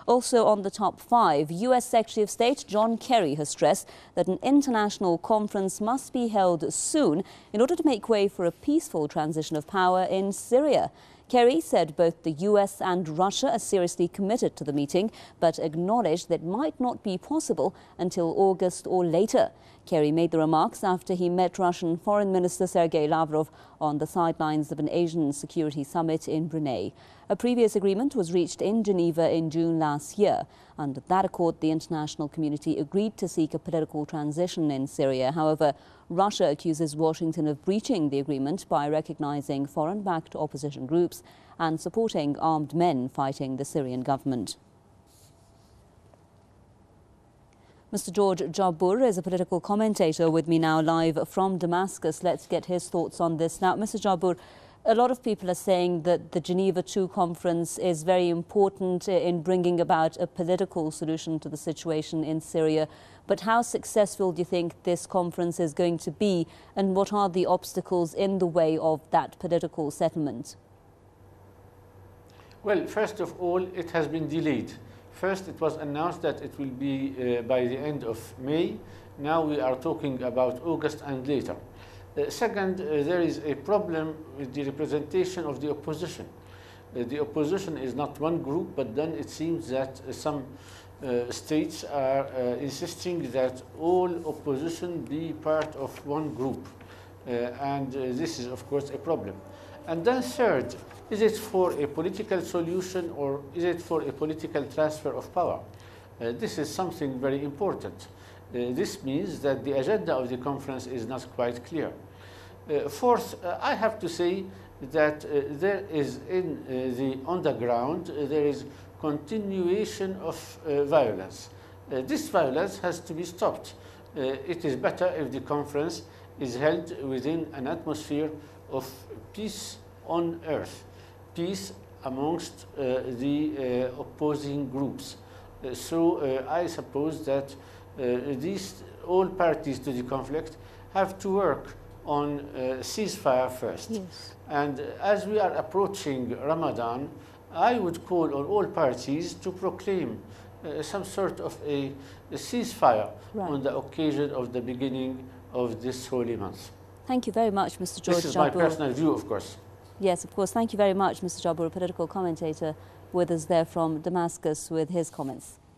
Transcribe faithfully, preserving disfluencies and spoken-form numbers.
Also on the top five, U S Secretary of State John Kerry has stressed that an international conference must be held soon in order to make way for a peaceful transition of power in Syria. Kerry said both the U S and Russia are seriously committed to the meeting, but acknowledged that it might not be possible until August or later. Kerry made the remarks after he met Russian Foreign Minister Sergei Lavrov on the sidelines of an Asian Security Summit in Brunei. A previous agreement was reached in Geneva in June last year. Under that accord, the international community agreed to seek a political transition in Syria. However, Russia accuses Washington of breaching the agreement by recognizing foreign-backed opposition groups and supporting armed men fighting the Syrian government. Mister George Jabour is a political commentator with me now live from Damascus. Let's get his thoughts on this. Now, Mister Jabour, a lot of people are saying that the Geneva two conference is very important in bringing about a political solution to the situation in Syria. But how successful do you think this conference is going to be, and what are the obstacles in the way of that political settlement? Well, first of all, it has been delayed. First, it was announced that it will be uh, by the end of May. Now we are talking about August and later. Uh, second, uh, there is a problem with the representation of the opposition. Uh, the opposition is not one group, but then it seems that uh, some uh, states are uh, insisting that all opposition be part of one group. Uh, and uh, this is, of course, a problem. And then third, is it for a political solution or is it for a political transfer of power? Uh, this is something very important. Uh, this means that the agenda of the conference is not quite clear. Uh, fourth, uh, I have to say that uh, there is in uh, the underground, uh, there is continuation of uh, violence. Uh, this violence has to be stopped. Uh, it is better if the conference is held within an atmosphere of peace on earth, peace amongst uh, the uh, opposing groups. Uh, so uh, I suppose that uh, these all parties to the conflict have to work on uh, ceasefire first. Yes. And uh, as we are approaching Ramadan, I would call on all parties to proclaim uh, some sort of a, a ceasefire right. on the occasion of the beginning of this holy month. Thank you very much, Mister George Jabour. This is my personal view, of course. Yes, of course. Thank you very much, Mister Jabour, a political commentator with us there from Damascus with his comments.